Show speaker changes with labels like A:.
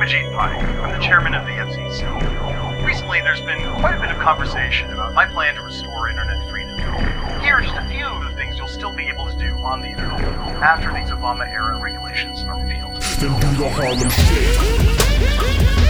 A: Ajit Pai. I'm the chairman of the FCC. Recently, there's been quite a bit of conversation about my plan to restore internet freedom. Here are just a few of the things you'll still be able to do on the internet after these Obama-era regulations are repealed.
B: Then do the Harlem Shake.